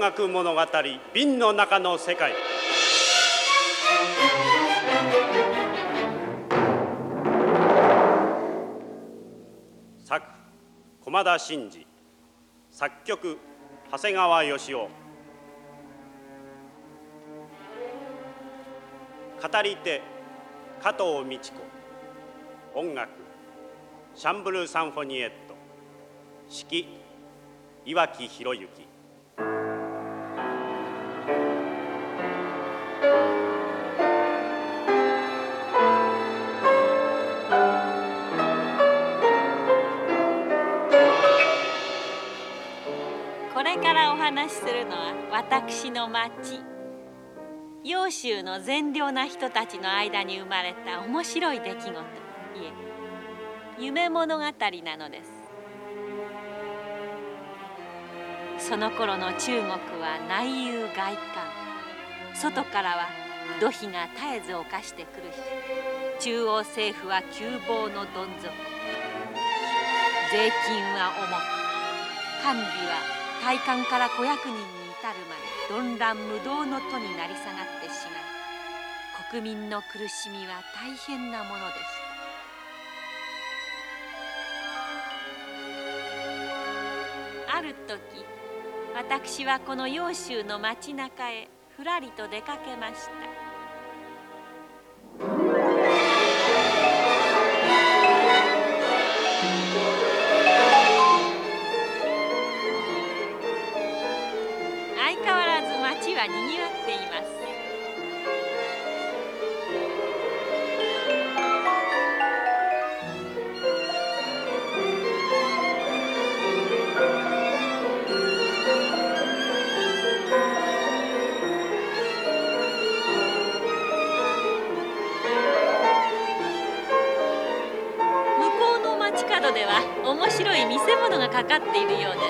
学物語瓶の中の世界。作駒田真治、作曲長谷川義雄。語り手加藤美智子。音楽シャンブル・サンフォニエット。指揮岩城博之。 これからお話しするのは私の町、揚州の善良な人たちの間に生まれた面白い出来事、いえ夢物語なのです。その頃の中国は内憂外患、外からは土肥が絶えず侵してくるし、中央政府は窮乏のどん底、税金は重く、官吏は大官から小役人に至るまで混乱無道の徒になり下がってしまい、国民の苦しみは大変なものでした。ある時、私はこの揚州の町中へふらりと出かけました。相変わらず町はにぎわっています。向こうの街角では面白い見せ物がかかっているようです。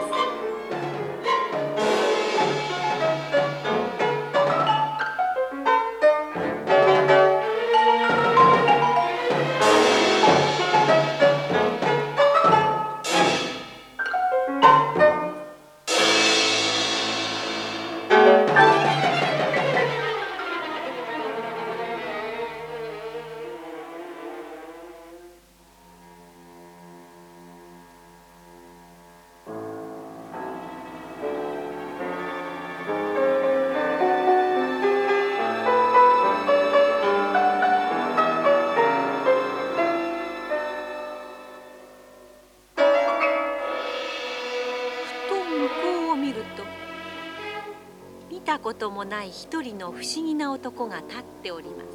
見たこともない一人の不思議な男が立っております。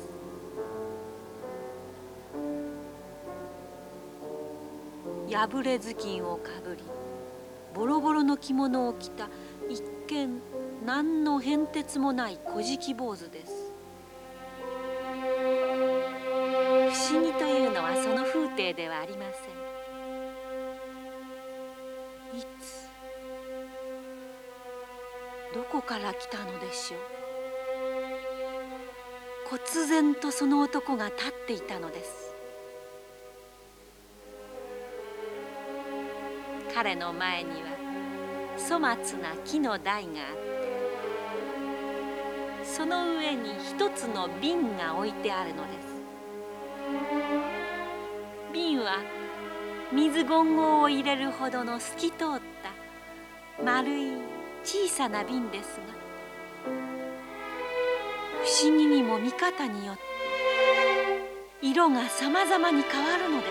破れ頭巾をかぶり、ボロボロの着物を着た一見何の変哲もない小敷坊主です。不思議というのはその風体ではありません。いつどこから来たのでしょう。忽然とその男が立っていたのです。彼の前には粗末な木の台があって、その上に一つの瓶が置いてあるのです。瓶は水権号を入れるほどの透き通った丸い小さな瓶ですが、不思議にも見方によって色がさまざまに変わるのです。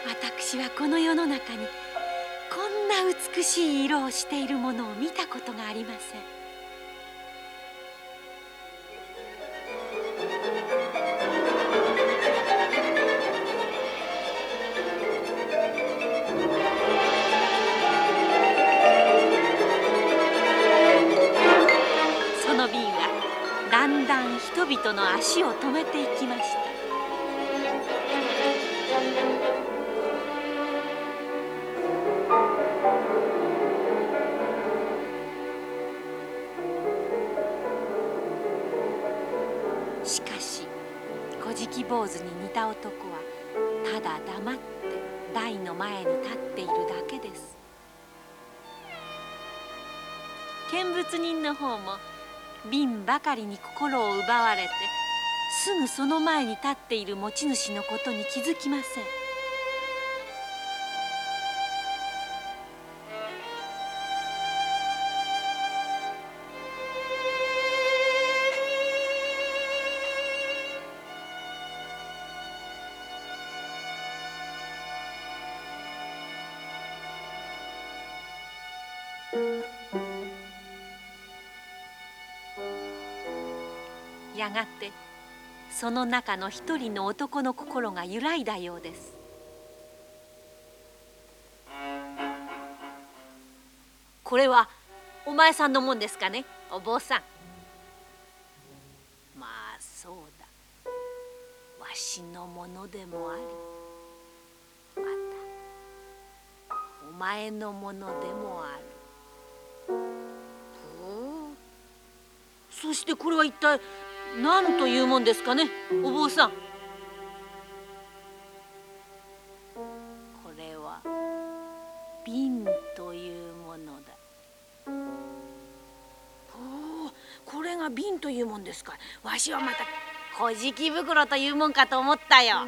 私はこの世の中にこんな美しい色をしているものを見たことがありません。その瓶はだんだん人々の足を止めていきました。しかし小敷坊主に似た男はただ黙って台の前に立っているだけです。見物人の方も瓶ばかりに心を奪われて、すぐその前に立っている持ち主のことに気づきません。やがてその中の一人の男の心が揺らいだようです。これはお前さんのもんですかね、お坊さん。まあそうだ、わしのものでもあり、またお前のものでもある。そしてこれは一体何というもんですかね、お坊さん。これは瓶というものだ。これが瓶というもんですか。わしはまた小敷袋というもんかと思ったよ。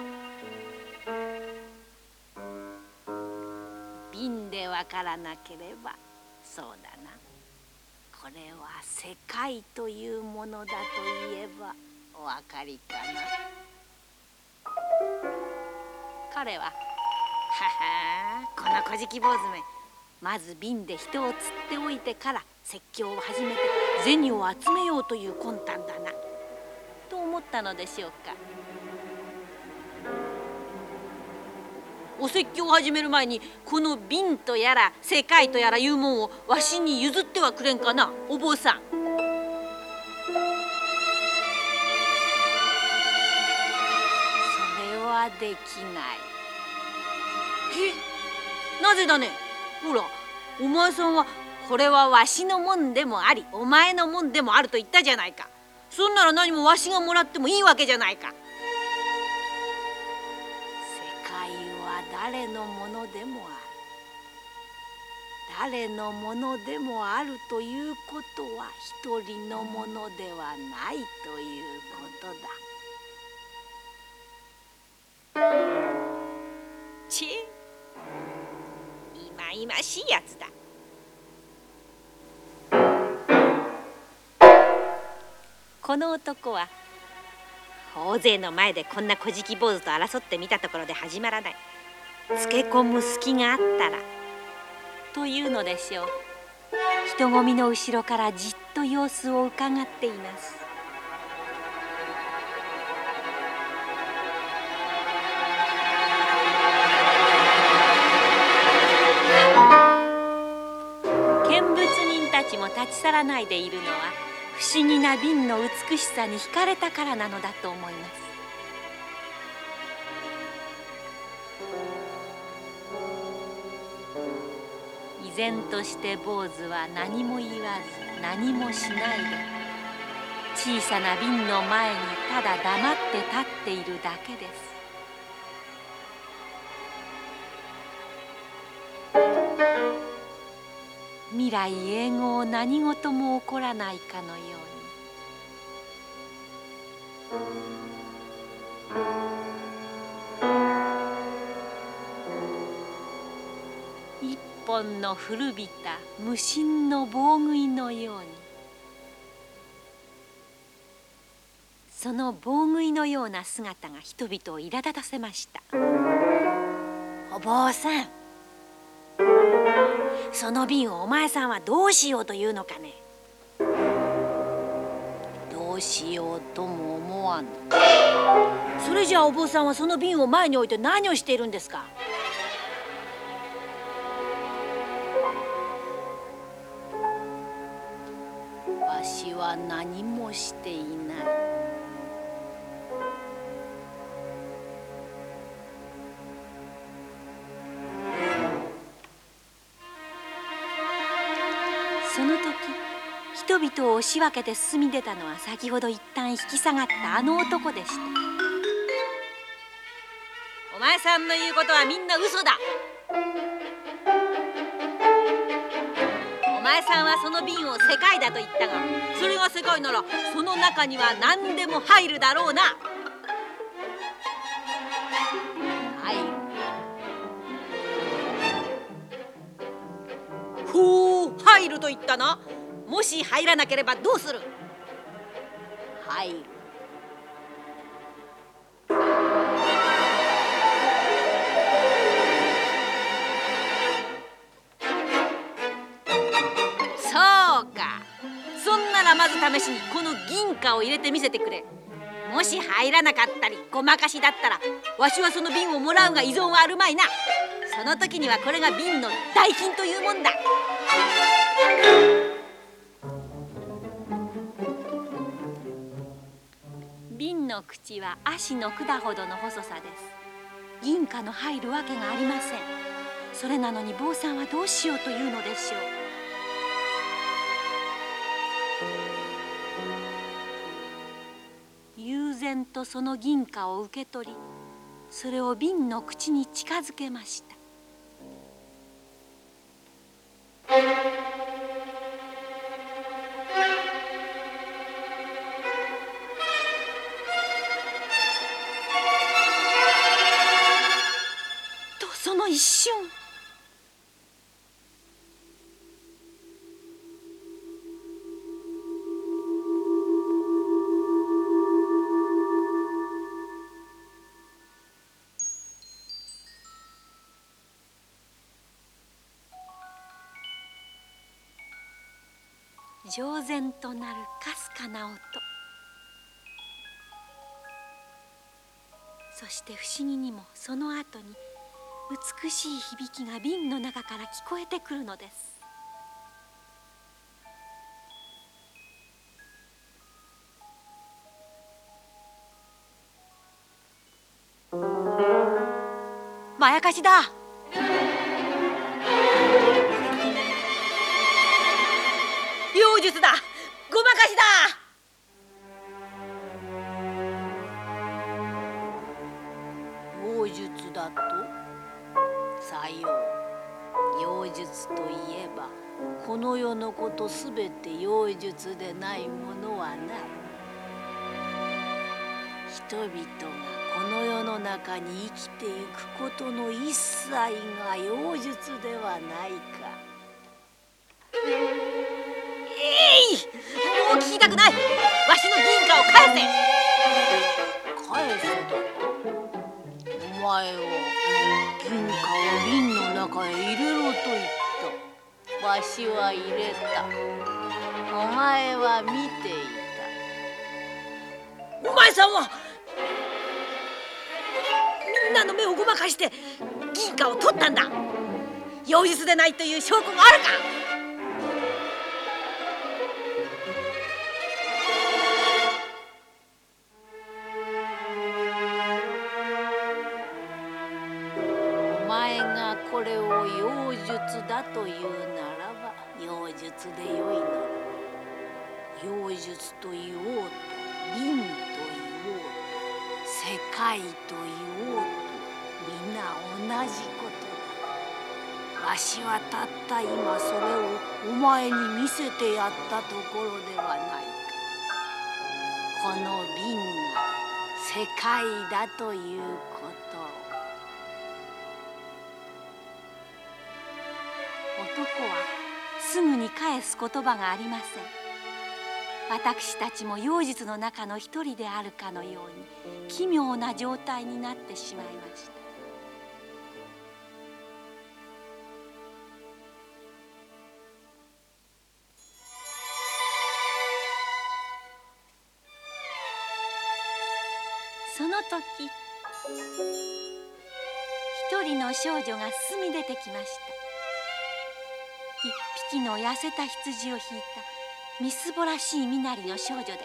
瓶でわからなければそうだな。これは世界というものだと言えばお分かりかな。彼はこの小敷坊主め、まず瓶で人を釣っておいてから説教を始めて銭を集めようという魂胆だなと思ったのでしょうか。お説教を始める前にこの瓶とやら世界とやらいうもんをわしに譲ってはくれんかな、お坊さん。それはできない。なぜだね。ほら、お前さんはこれはわしのもんでもありお前のもんでもあると言ったじゃないか。そんなら何もわしがもらってもいいわけじゃないか。誰のものでもある。誰のものでもあるということは一人のものではないということだ。ちいまいましいやつだ。この男は大勢の前でこんな小敷坊主と争ってみたところで始まらない。つけ込む隙があったらというのでしょう。人混みの後ろからじっと様子をうかがっています。見物人たちも立ち去らないでいるのは不思議な瓶の美しさに惹かれたからなのだと思います。依然として坊主は何も言わず何もしないで小さな瓶の前にただ黙って立っているだけです。未来永劫何事も起こらないかのように、一本の古びた無心の棒食いのように、その棒食いのような姿が人々を苛立たせました。 お坊さん、その瓶をお前さんはどうしようというのかね。 どうしようとも思わぬ。 それじゃあお坊さんはその瓶を前に置いて何をしているんですか。 わしは何もしていない。 その時、人々を押し分けて進み出たのは先ほど一旦引き下がったあの男でした。お前さんの言うことはみんな嘘だ。お前さんはその瓶を世界だと言ったが、それが世界ならその中には何でも入るだろうな。 はい。 ほう、入ると言ったな。もし入らなければどうする。 入る。 そうか。そんならまず試しにこの銀貨を入れてみせてくれ。もし入らなかったりごまかしだったら、わしはその瓶をもらうが異存はあるまいな。その時にはこれが瓶の代金というもんだ。瓶の口は足の管ほどの細さです。銀貨の入るわけがありません。それなのに坊さんはどうしようというのでしょう。悠然とその銀貨を受け取り、それを瓶の口に近づけました。とその一瞬、饒然となるかすかな音、そして不思議にもその後に美しい響きが瓶の中から聞こえてくるのです。まやかしだ。妖術だ。ごまかしだ。 妖術だと。さよう。妖術といえばこの世のことすべて妖術でないものはない。人々がこの世の中に生きていくことの一切が妖術ではないか。 もう聞きたくない。わしの銀貨を返せ。 返せだと。お前は銀貨を瓶の中へ入れろと言った。わしは入れた。お前は見ていた。お前さんはみんなの目をごまかして銀貨を取ったんだ。妖術でないという証拠があるか。 これを妖術だというならば妖術でよいのだ。妖術と言おうと瓶と言おうと世界と言おうと皆同じことだ。わしはたった今それをお前に見せてやったところではないか。この瓶が世界だということを。 男はすぐに返す言葉がありません。私たちも妖術の中の一人であるかのように奇妙な状態になってしまいました。 時、一人の少女がすみ出てきました。一匹の痩せた羊を引いたみすぼらしい身なりの少女です。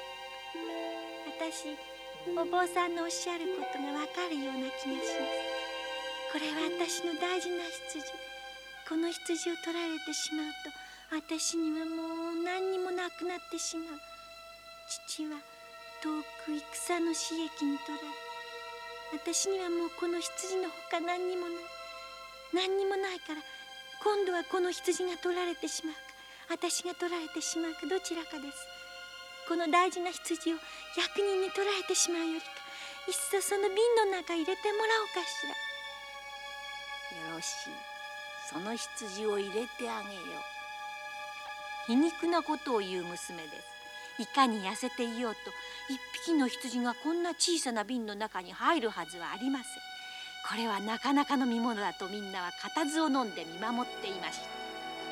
私、お坊さんのおっしゃることがわかるような気がします。これは私の大事な羊。この羊を取られてしまうと、私にはもう何にもなくなってしまう。父は遠く戦の死役に取られ、私にはもうこの羊のほか何にもない。何にもないから、今度はこの羊が取られてしまうか、私が取られてしまうか、どちらかです。この大事な羊を役人に取られてしまうよりか、いっそその瓶の中入れてもらおうかしら。よろしい、その羊を入れてあげよう。 皮肉なことを言う娘です。いかに痩せていようと、一匹の羊がこんな小さな瓶の中に入るはずはありません。これはなかなかの見物だとみんなは固唾を飲んで見守っていました。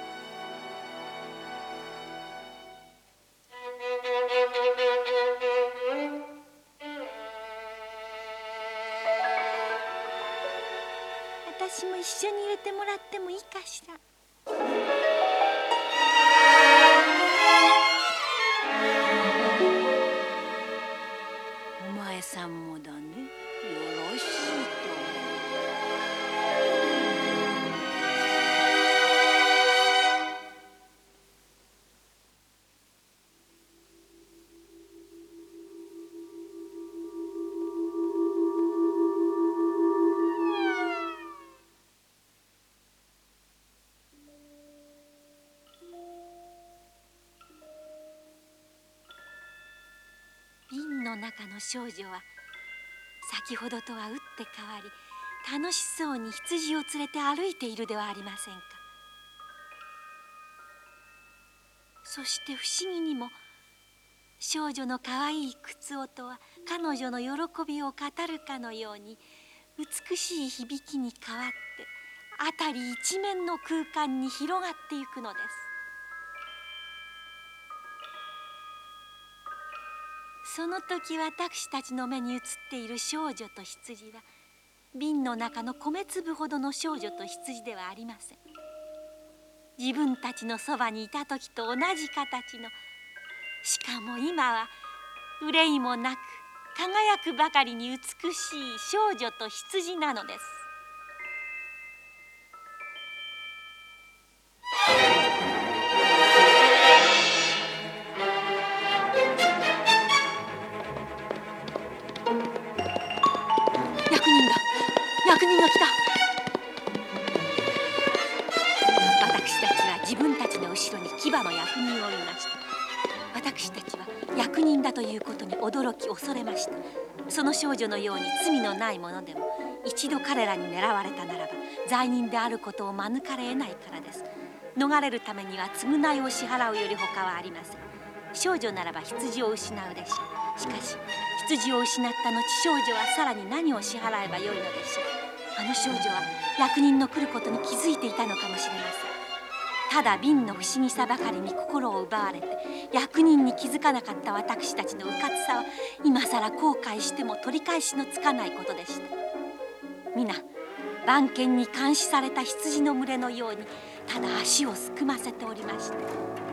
私も一緒に入れてもらってもいいかしら。 お前さんもだね。よろしいと。 瓶の中の少女は先ほどとは打って変わり、楽しそうに羊を連れて歩いているではありませんか。そして不思議にも、少女のかわいい靴音は彼女の喜びを語るかのように美しい響きに変わって、辺り一面の空間に広がっていくのです。その時私たちの目に映っている少女と羊は、瓶の中の米粒ほどの少女と羊ではありません。自分たちのそばにいた時と同じ形の、しかも今は憂いもなく輝くばかりに美しい少女と羊なのです。役人が来た。私たちは自分たちの後ろに騎馬の役人を見ました。私たちは役人だということに驚き恐れました。その少女のように罪のない者でも一度彼らに狙われたならば罪人であることを免れ得ないからです。逃れるためには償いを支払うより他はありません。少女ならば羊を失うでしょう。しかし羊を失った後、少女はさらに何を支払えばよいのでしょう。あの少女は役人の来ることに気づいていたのかもしれません。ただ瓶の不思議さばかりに心を奪われて、役人に気づかなかった私たちのうかつさは今さら後悔しても取り返しのつかないことでした。皆番犬に監視された羊の群れのように、ただ足をすくませておりました。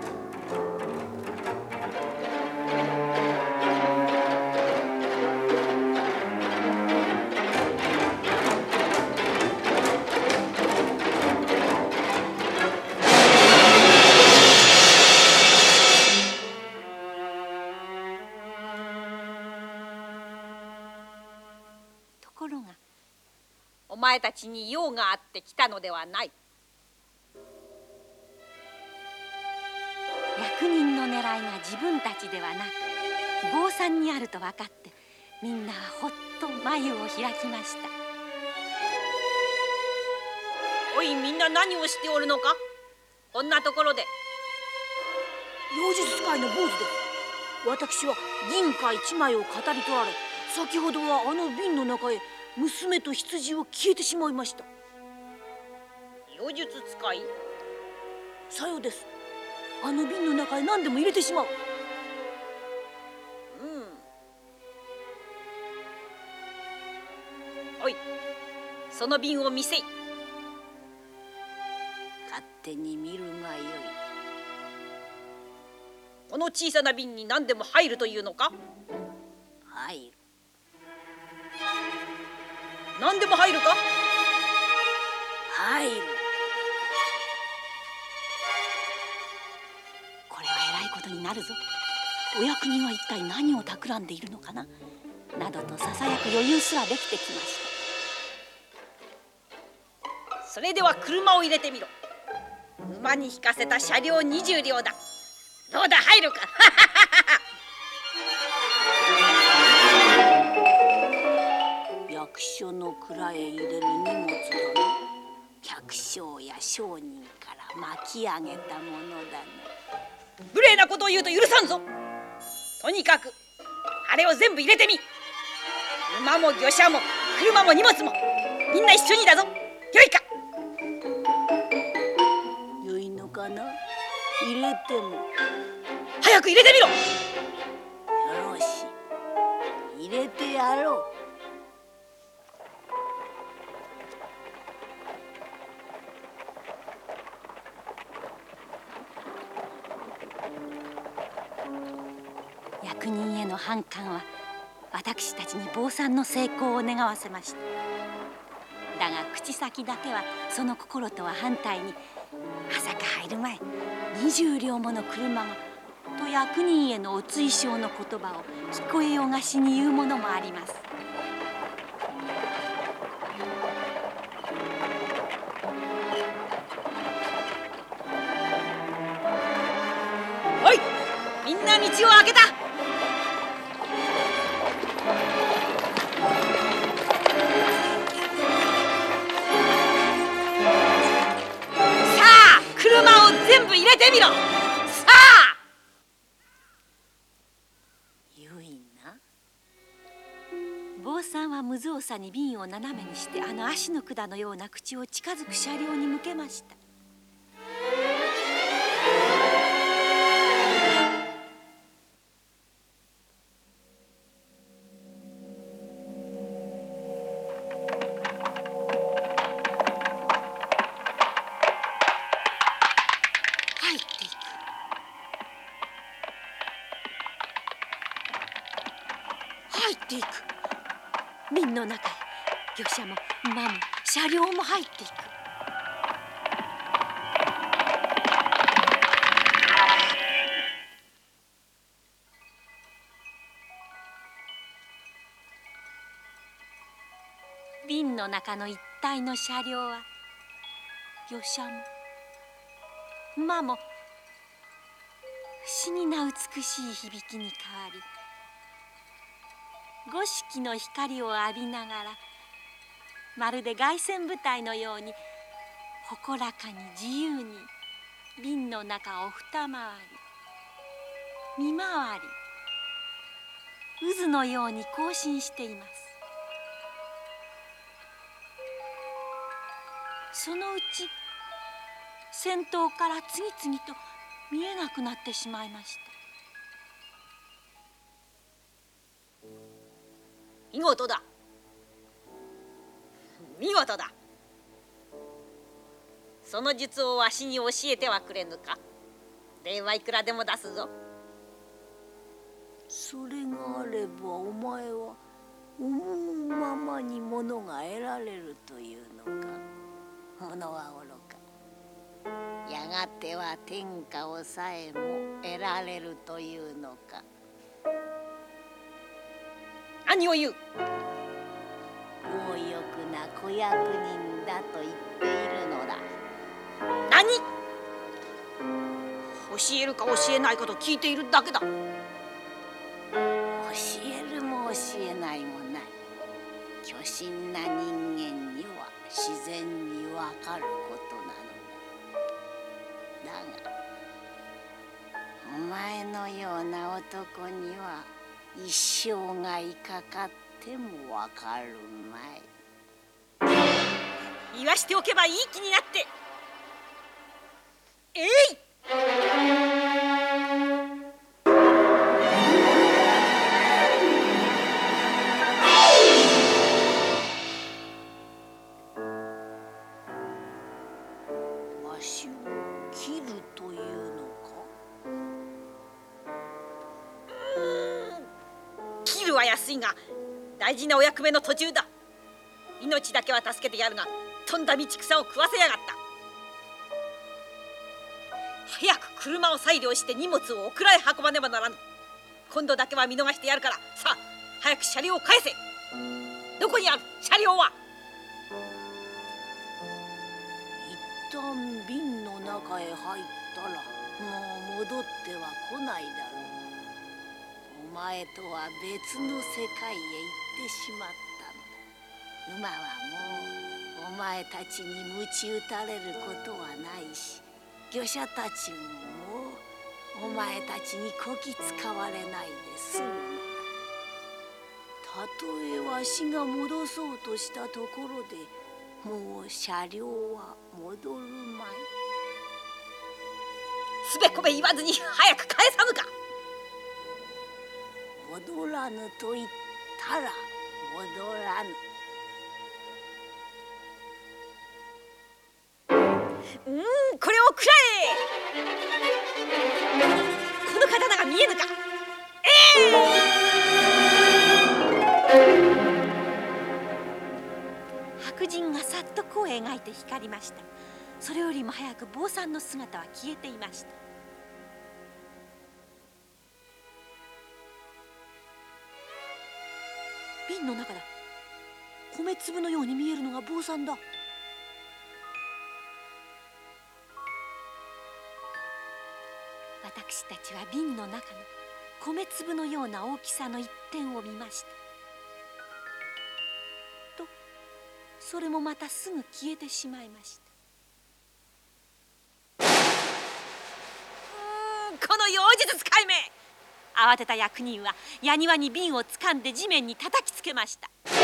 お前たちに用があって来たのではない。 役人の狙いが自分たちではなく坊さんにあると分かって、みんなはほっと眉を開きました。 おい、みんな何をしておるのか。こんなところで。 妖術使いの坊主です。私は銀貨一枚を語り取られ、先ほどはあの瓶の中へ娘と羊を消えてしまいました。 妖術使い？ さようです。あの瓶の中へ何でも入れてしまう。 その瓶を見せい。 勝手に見るがよい。 この小さな瓶に何でも入るというのか。 入る。 何でも入るか。 入る。これはえらいことになるぞ。お役人は一体何を企んでいるのかな、などとささやく余裕すらできてきました。 それでは車を入れてみろ。馬に引かせた車両20両だ。どうだ、入るか。 役所の蔵へ入れる荷物だな。百姓や商人から巻き上げたものだな。 無礼なことを言うと許さんぞ。とにかくあれを全部入れてみ。馬も魚車も車も荷物もみんな一緒にだぞ。よいか。 よいのかな。入れても。 早く入れてみろ。 よろしい、入れてやろう。 役人への反感は私たちに坊さんの成功を願わせました。だが口先だけはその心とは反対に、朝が入る前20両もの車がと役人へのお追奨の言葉を聞こえよがしに言うものもあります。 おい、みんな道を開けた。車を全部入れてみろ。さあ。 よいな。 坊さんは無造作に瓶を斜めにしてあの足の管のような口を近づく車両に向けました。入っていく。瓶の中へ魚車も馬も車両も入っていく。瓶の中の一体の車両は魚車も馬も不思議な美しい響きに変わり、五色の光を浴びながらまるで凱旋舞台のように誇らかに自由に瓶の中を二回り見回り渦のように行進しています。そのうち先頭から次々と見えなくなってしまいました。 見事だ。見事だ。その術をわしに教えてはくれぬか。礼はいくらでも出すぞ。 それがあればお前は思うままに物が得られるというのか。物はおろか、やがては天下をさえも得られるというのか。 何を言う。 強欲な子役人だと言っているのだ。 何？教えるか教えないかと聞いているだけだ。 教えるも教えないもない。虚心な人間には自然にわかることなのだ。だがお前のような男には一生涯かかってもわかるまい。 言わしておけばいい気になって。えい！ 安いが大事なお役目の途中だ。命だけは助けてやるが、とんだ道草を食わせやがった。早く車を裁量して荷物をお蔵へ運ばねばならぬ。今度だけは見逃してやるから、さあ早く車両を返せ。どこにある車両は？ 一旦瓶の中へ入ったらもう戻っては来ないだろう。お前とは別の世界へ行ってしまったのだ。馬はもうお前たちに鞭打たれることはないし、漁者たちももうお前たちにこき使われないで済むのだ。たとえわしが戻そうとしたところでもう車両は戻るまい。 すべこべ言わずに早く返さぬか。 戻らぬと言ったら戻らぬ。 これをくらえ。この刀が見えぬか。 白人がさっと弧を描いて光りました。それよりも早く坊さんの姿は消えていました。瓶の中だ。米粒のように見えるのが坊さんだ。私たちは瓶の中の米粒のような大きさの一点を見ました。とそれもまたすぐ消えてしまいました。 この妖術使いめ。 慌てた役人は矢庭に瓶をつかんで地面に叩きつけました。し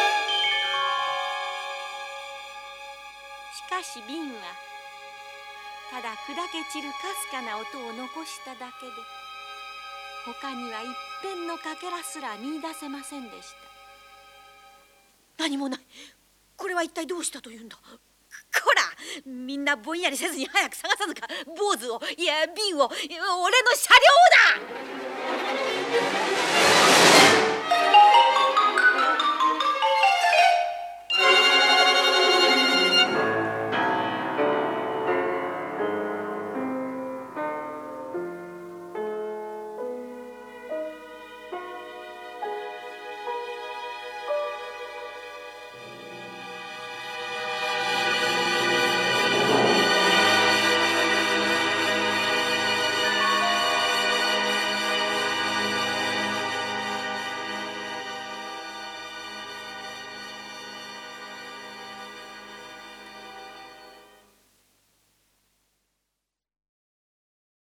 かし瓶はただ砕け散るかすかな音を残しただけで、他には一片のかけらすら見出せませんでした。 何もない。これは一体どうしたというんだ。こら、みんなぼんやりせずに早く探さぬか。坊主を、いや瓶を、俺の車両だ。